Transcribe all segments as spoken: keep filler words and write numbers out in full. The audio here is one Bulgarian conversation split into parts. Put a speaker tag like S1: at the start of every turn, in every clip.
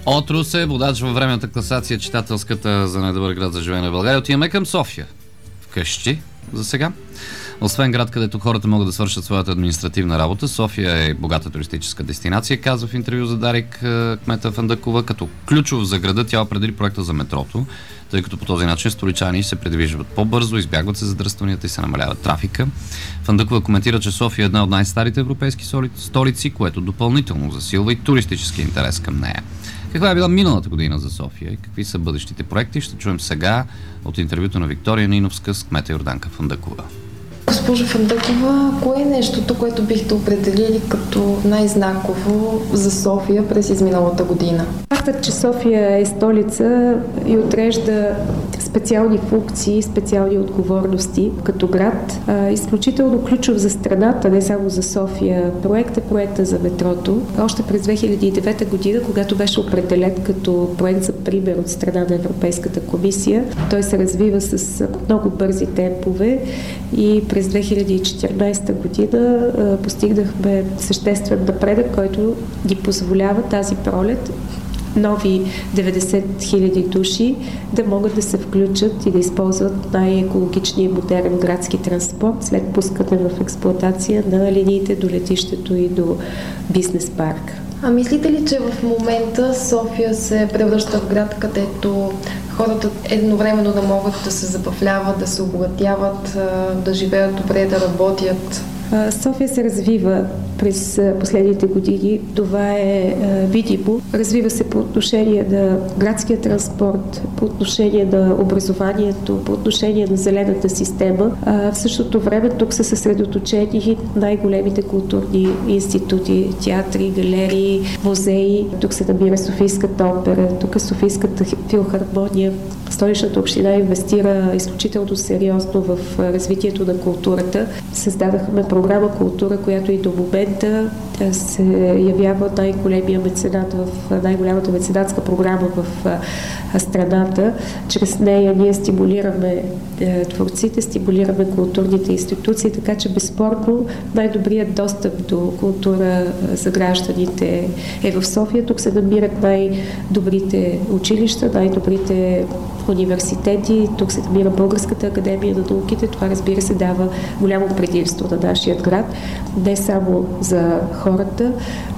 S1: От Русе, водач във временната класация, читателската за най-добър град за живеене в България. Отиваме към София. Вкъщи за сега. Освен град, където хората могат да свършат своята административна работа, София е богата туристическа дестинация, казва в интервю за Дарик кмета Фандъкова. Като ключов за града тя определи проекта за метрото, тъй като по този начин столичани се придвижват по-бързо, избягват се задръстванията и се намалява трафика. Фандъкова коментира, че София е една от най-старите европейски столици, което допълнително засилва и туристически интерес към нея. Каква е била миналата година за София и какви са бъдещите проекти, ще чуем сега от интервюто на Виктория Ниновска с кмета Йорданка Фандъкова.
S2: Госпожо Фандъкова, кое е нещото, което бихте определили като най-знаково за София през изминалата година?
S3: Фактът, че София е столица и отрежда специални функции, специални отговорности като град, е изключително ключов за страната, не само за София. Проект е проекта за метрото. Още през две хиляди и девета година, когато беше определен като проект за пример от страна на Европейската комисия, той се развива с много бързи темпове и през две хиляди и четиринадесета година а, постигнахме съществен напредък, който ни позволява тази пролет нови деветдесет хиляди души да могат да се включат и да използват най-екологичния и модерен градски транспорт след пускане в експлоатация на линиите до летището и до бизнес парка.
S2: А мислите ли, че в момента София се превръща в град, където хората едновременно да могат да се забавляват, да се обогатяват, да живеят добре, да работят?
S3: София се развива през последните години. Това е видимо. Развива се по отношение на градския транспорт, по отношение на образованието, по отношение на зелената система. В същото време тук са съсредоточени най-големите културни институти, театри, галерии, музеи. Тук се намира Софийската опера, тук е Софийската филхармония. Столичната община инвестира изключително сериозно в развитието на културата. Създадахме програма Култура, която и до момента се явява най-големия меценат в най-голямата меценатска програма в страната. Чрез нея ние стимулираме творците, стимулираме културните институции, така че безспорно най-добрият достъп до култура за гражданите е в София. Тук се намират най-добрите училища, най-добрите университети. Тук се намира Българската академия на науките. Това, разбира се, дава голямо предимство на нашия град. Не само за хората,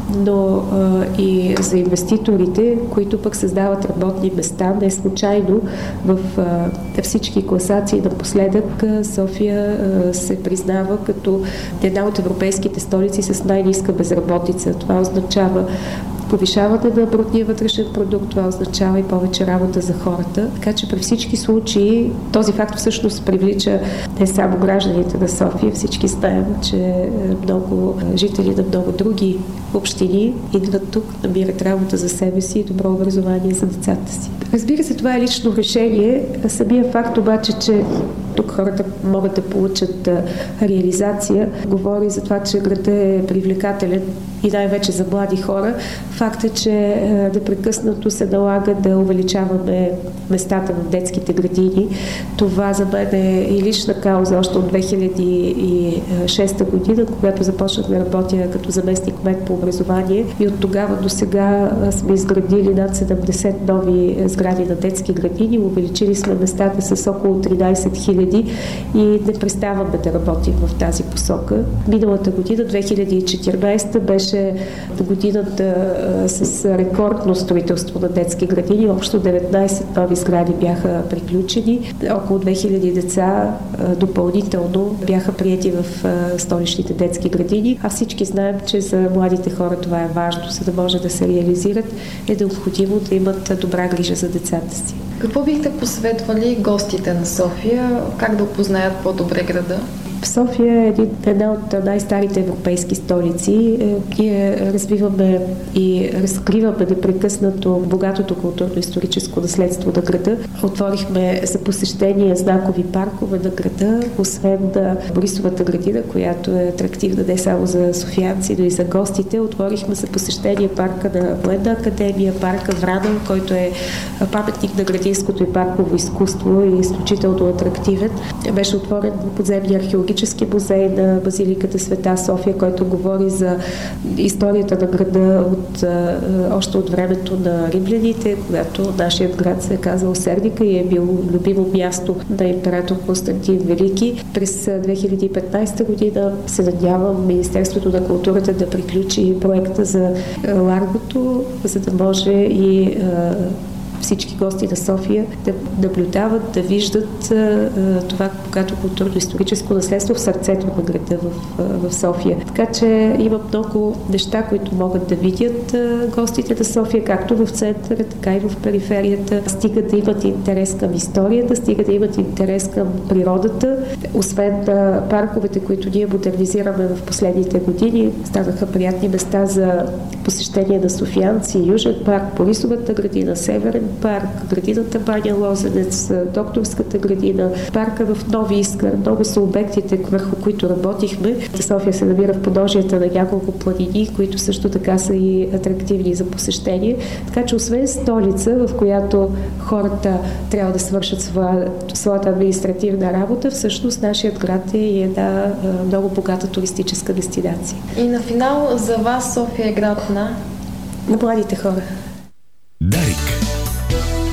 S3: но а, и за инвеститорите, които пък създават работни места. Не случайно в а, всички класации напоследък София а, се признава като една от европейските столици с най-ниска безработица. Това означава повишаване на брутния вътрешен продукт, това означава и повече работа за хората. Така че при всички случаи този факт всъщност привлича не само гражданите на София. Всички знаем, че много жители на много други общини идват тук, намират работа за себе си и добро образование за децата си. Разбира се, това е лично решение. Самия факт обаче, че тук хората могат да получат реализация, говори за това, че градът е привлекателен и най-вече за млади хора. Факт е, че непрекъснато се налага да увеличаваме местата в детските градини. Това за мен е и лична кауза още от две хиляди и шеста година, когато започнах да работя като заместник-кмет по образование. И от тогава до сега сме изградили над седемдесет нови сгради на детски градини. Увеличили сме местата с около тринадесет хиляди и не преставаме да работим в тази посока. Миналата година, две хиляди и четиринадесета, беше годината с рекордно строителство на детски градини. Общо деветнадесет нови сгради бяха приключени. Около две хиляди деца допълнително бяха приети в столичните детски градини. А всички знаем, че за младите хора това е важно, за да може да се реализират, е необходимо да имат добра грижа за децата си.
S2: Какво бихте посъветвали гостите на София? Как да опознаят по-добре града?
S3: София е една от най-старите европейски столици. Ние развиваме и разкриваме непрекъснато богатото културно-историческо наследство на града. Отворихме за посещение знакови паркове на града, освен на Борисовата градина, която е атрактивна не само за софиянци, но и за гостите. Отворихме за посещение парка на Военна академия, парка Врана, който е паметник на градинското и парково изкуство и изключително атрактивен. Беше отворен подземния археологически археологически музей на базиликата Света София, който говори за историята на града от, още от времето на римляните, когато нашият град се е казал Сердика и е бил любимо място на император Константин Велики. През две хиляди и петнадесета година се надявам Министерството на културата да приключи проекта за Ларгото, за да може и всички гости на София да наблюдават, да виждат а, това богато културно-историческо наследство в сърцето на града в, в София. Така че има много неща, които могат да видят а, гостите на София, както в центъра, така и в периферията. Стига да имат интерес към историята, стига да имат интерес към природата. Освен а, парковете, които ние модернизираме в последните години, станаха приятни места за посещение на софиянци, Южен парк, Борисовата градина, Северен парк, градината Баня Лозенец, докторската градина, парка в Нови Искър. Много са обектите, върху които работихме. София се намира в подножията на няколко планини, които също така са и атрактивни за посещение. Така че освен столица, в която хората трябва да свършат своя, своята административна работа, всъщност нашият град е и една много богата туристическа дестинация.
S2: И на финал за вас София е град на?
S3: На младите хора.
S4: Дарик.